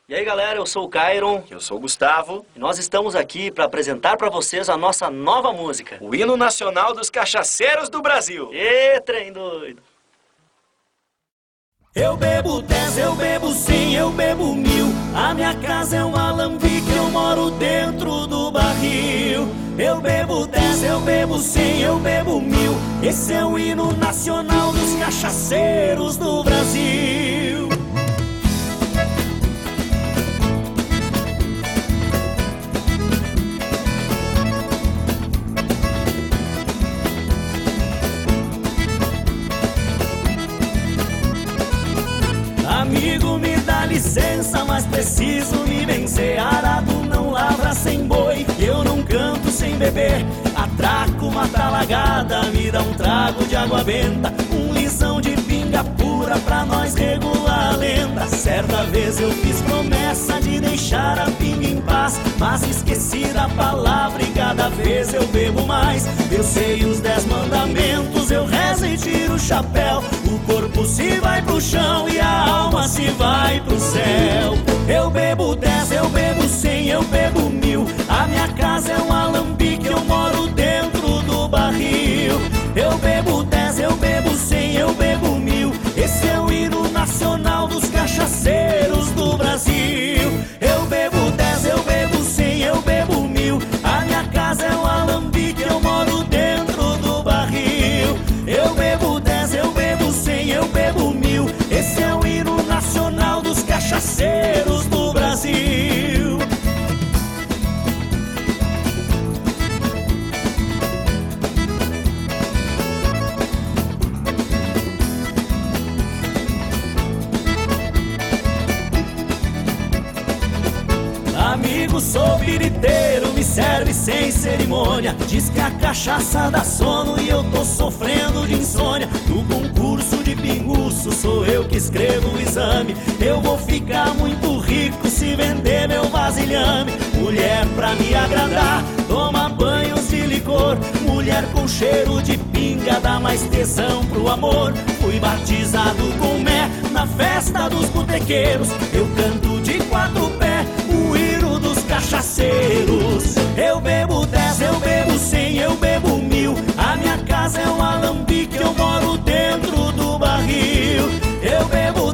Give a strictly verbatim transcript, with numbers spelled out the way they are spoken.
E aí galera, eu sou o Cairon. Eu sou o Gustavo. E nós estamos aqui para apresentar para vocês a nossa nova música. O hino nacional dos cachaceiros do Brasil. Ê, trem doido! Eu bebo dez, eu bebo cem, eu bebo mil. A minha casa é um alambique, eu moro dentro do barril. Eu bebo dez, eu bebo cem, eu bebo mil. Esse é o hino nacional dos cachaceiros do Brasil. Amigo, me dá licença, mas preciso me vencer. Arado não lavra sem boi, eu não canto sem beber. Atraco uma talagada, me dá um trago de água benta, um lisão de pinga pura pra nós regular a lenda. Certa vez eu fiz promessa de deixar a pinga em paz, mas esqueci da palavra e cada vez eu bebo mais. Eu sei os dez mandamentos, eu rezo e tiro o chapéu. O corpo se vai pro chão e a alma se vai pro céu. Eu bebo dez, eu bebo cem, eu bebo mil. A minha casa é um alambique, eu moro dentro do barril. Eu bebo dez, eu bebo cem, eu bebo mil. Esse é o hino nacional dos cachaceiros do Brasil. Eu bebo dez, eu bebo cem, eu bebo mil. A minha casa é um alambique, eu moro dentro do barril. Eu bebo dez, eu bebo cem, eu bebo mil. Esse é o hino nacional dos cachaceiros do Brasil. Amigo, sou biriteiro, me serve sem cerimônia. Diz que a cachaça dá sono e eu tô sofrendo de insônia. No concurso de pinguço sou eu que escrevo o exame. Eu vou ficar muito rico se vender meu vasilhame. Mulher pra me agradar, toma banhos de licor. Mulher com cheiro de pinga dá mais tesão pro amor. Fui batizado com mé na festa dos botequeiros. Eu canto de quatro pés o hino dos cachaceiros. Eu bebo dez, eu bebo cem, eu bebo mil. A minha casa é um alambique, eu moro dentro do barril. Eu bebo